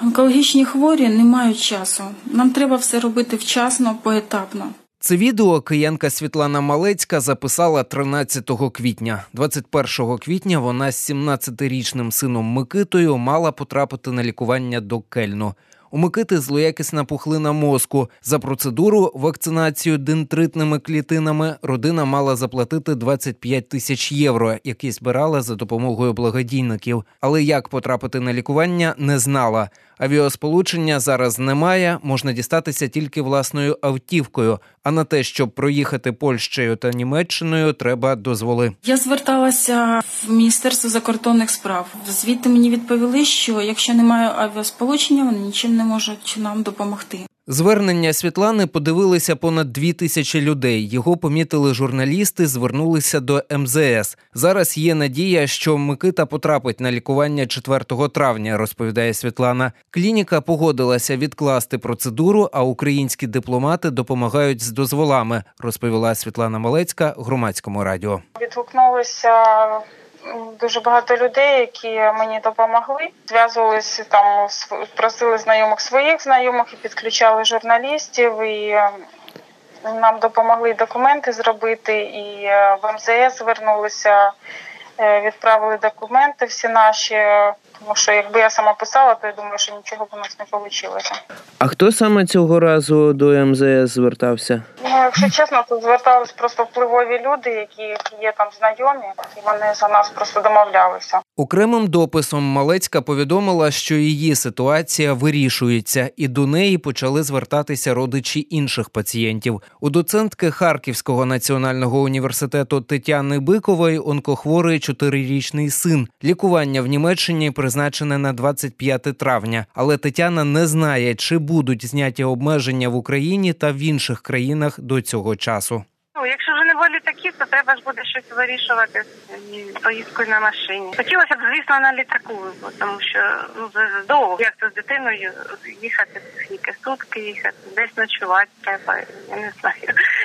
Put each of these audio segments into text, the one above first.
Онкологічні хворі не мають часу. Нам треба все робити вчасно, поетапно. Це відео киянка Світлана Малецька записала 13 квітня. 21 квітня вона з 17-річним сином Микитою мала потрапити на лікування до Кельну. У Микити злоякісна пухлина мозку. За процедуру вакцинацію дендритними клітинами родина мала заплатити 25 тисяч євро, які збирала за допомогою благодійників. Але як потрапити на лікування, не знала. Авіасполучення зараз немає, можна дістатися тільки власною автівкою. А на те, щоб проїхати Польщею та Німеччиною, треба дозволи. Я зверталася в Міністерство закордонних справ. Звідти мені відповіли, що якщо немає авіасполучення, вони нічим не можуть нам допомогти. Звернення Світлани подивилися понад 2000 людей. Його помітили журналісти, звернулися до МЗС. Зараз є надія, що Микита потрапить на лікування 4 травня, розповідає Світлана. Клініка погодилася відкласти процедуру, а українські дипломати допомагають з дозволами, розповіла Світлана Малецька Громадському радіо. Відгукнулися дуже багато людей, які мені допомогли. Зв'язувалися там, просили своїх знайомих і підключали журналістів. І нам допомогли документи зробити. І в МЗС звернулися, відправили документи всі наші. Тому що якби я сама писала, то я думаю, що нічого б у нас не вийшло. А хто саме цього разу до МЗС звертався? Якщо чесно, то звертались просто впливові люди, які є там знайомі, і вони за нас просто домовлялися. Окремим дописом Малецька повідомила, що її ситуація вирішується, і до неї почали звертатися родичі інших пацієнтів. У доцентки Харківського національного університету Тетяни Бикової онкохворий 4-річний син. Лікування в Німеччині призначене на 25 травня. Але Тетяна не знає, чи будуть зняті обмеження в Україні та в інших країнах до цього часу. Якщо вже не в літаки, то треба ж буде щось вирішувати з поїздкою на машині. Хотілося б, звісно, на літаку, тому що довго. Як це з дитиною їхати, скільки сутки їхати, десь ночувати треба, я не знаю.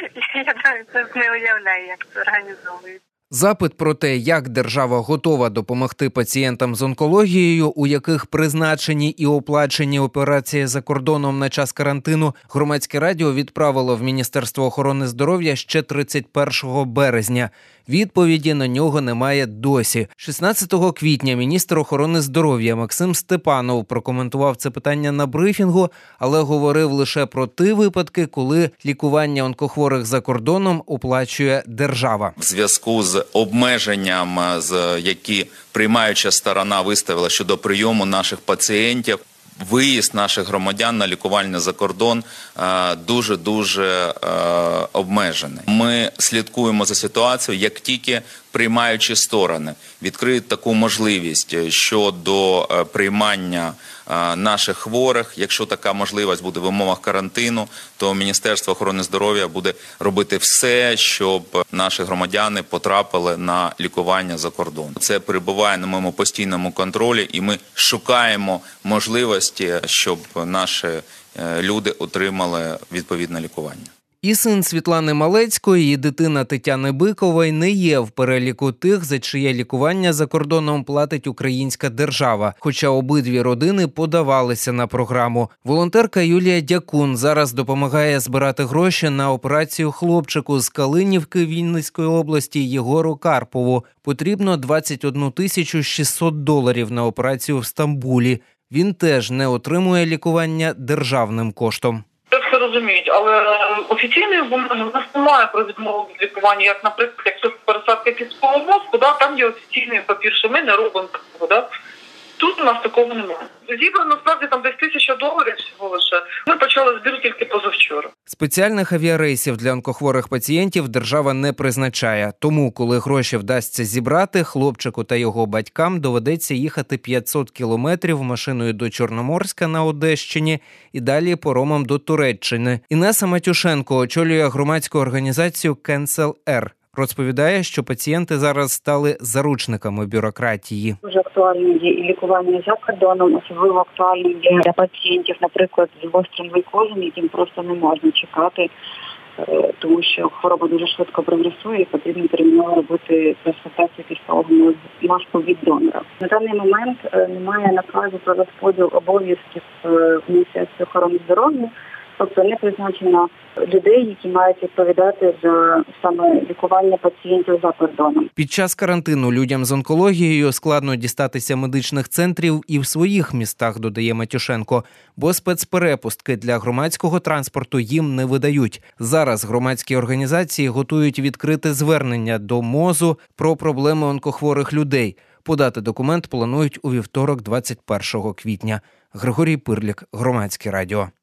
Я це не уявляю, як це організовується. Запит про те, як держава готова допомогти пацієнтам з онкологією, у яких призначені і оплачені операції за кордоном на час карантину, Громадське радіо відправило в Міністерство охорони здоров'я ще 31 березня. Відповіді на нього немає досі. 16 квітня міністр охорони здоров'я Максим Степанов прокоментував це питання на брифінгу, але говорив лише про ті випадки, коли лікування онкохворих за кордоном оплачує держава. В зв'язку з обмеженням, які приймаюча сторона виставила щодо прийому наших пацієнтів, виїзд наших громадян на лікування за кордон дуже обмежений. Ми слідкуємо за ситуацією, як тільки приймаючі сторони відкриють таку можливість щодо приймання наших хворих. Якщо така можливість буде в умовах карантину, то Міністерство охорони здоров'я буде робити все, щоб наші громадяни потрапили на лікування за кордон. Це перебуває на моєму постійному контролі, і ми шукаємо можливості, щоб наші люди отримали відповідне лікування. І син Світлани Малецької, і дитина Тетяни Бикової не є в переліку тих, за чиє лікування за кордоном платить українська держава, хоча обидві родини подавалися на програму. Волонтерка Юлія Дякун зараз допомагає збирати гроші на операцію хлопчику з Калинівки Вінницької області Єгору Карпову. Потрібно $21 600 на операцію в Стамбулі. Він теж не отримує лікування державним коштом. Все розуміють, але офіційної бумаги в нас немає про відмову від лікування, як, наприклад, якщо пересадка кісткового мозку, там є офіційний папір, що ми не робимо такого, Тут у нас такого немає. Зібрано, насправді, там десь $1000 всього лише. Ми почали збір тільки позавчора. Спеціальних авіарейсів для онкохворих пацієнтів держава не призначає. Тому, коли гроші вдасться зібрати, хлопчику та його батькам доведеться їхати 500 кілометрів машиною до Чорноморська на Одещині і далі паромом до Туреччини. Інеса Матюшенко очолює громадську організацію Cancel Air. Розповідає, що пацієнти зараз стали заручниками бюрократії. Дуже актуальне є і лікування за кордоном, особливо актуальне є для пацієнтів, наприклад, з гострим глюкозом, яким просто не можна чекати тому що хвороба дуже швидко прогресує і потрібно терміново робити трансплантацію кісткового мозку від донора. На даний момент немає наказу про розподіл обов'язків в Міністерстві охорони здоров'я, тобто не призначено людей, які мають відповідати за саме лікування пацієнтів за кордоном. Під час карантину людям з онкологією складно дістатися медичних центрів і в своїх містах, додає Матюшенко, бо спецперепустки для громадського транспорту їм не видають. Зараз громадські організації готують відкрите звернення до МОЗу про проблеми онкохворих людей. Подати документ планують у вівторок, 21 квітня. Григорій Пирлік, Громадське радіо.